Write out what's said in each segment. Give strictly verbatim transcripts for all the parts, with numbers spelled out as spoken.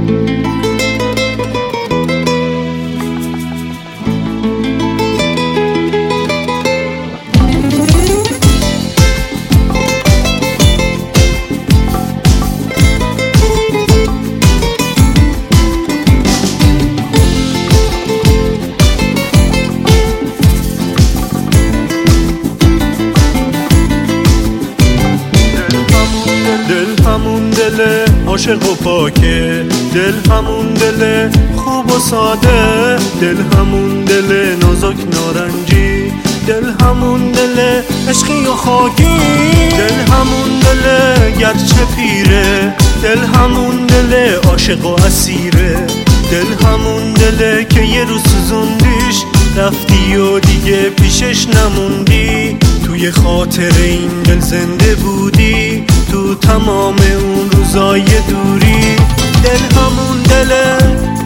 همون دل عاشق و پاکه، دل همون دل خوب و ساده، دل همون دل نازک نارنجی، دل همون دل عشقی و خاکی، دل همون دل گرچه پیره، دل همون دل عاشق و اسیره، دل همون دل که یه روز سوزوندیش رفتی و دیگه پیشش نموندی، توی خاطر این دل زنده بودی تو تمام اون روزای دوری. دل همون دله،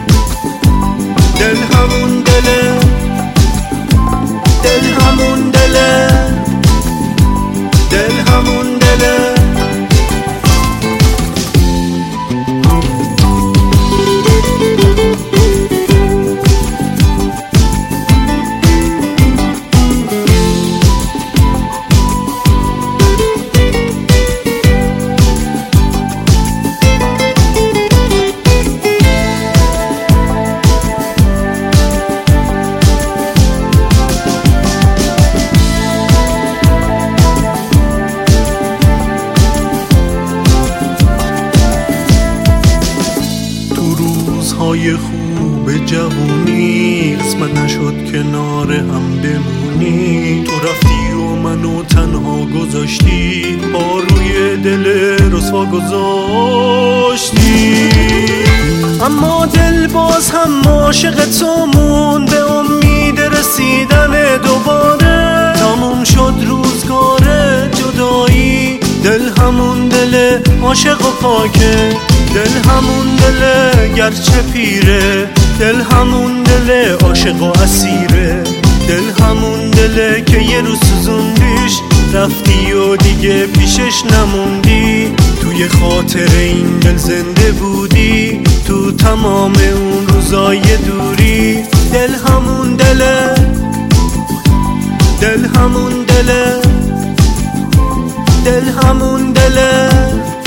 دل همون دله، دل همون دله، دل همون دله. های خوب جوونی قسمت نشد کنار هم بمونی، تو رفتی و منو تنها گذاشتی، با روی دل رسوا گذاشتی، اما دل باز هم عاشق تو موند، به امید رسیدن دوباره تموم شد روزگار جدایی. دل همون دل عاشق و پاکه، دل همون دل گرچه پیره، دل همون دل عاشق و اسیره، دل همون دل که یه روز سوزوندیش رفتی و دیگه پیشش نموندی، توی خاطر این دل زنده بودی تو تمام اون روزای دوری. دل همون دله، دل همون دله، دل همون دله.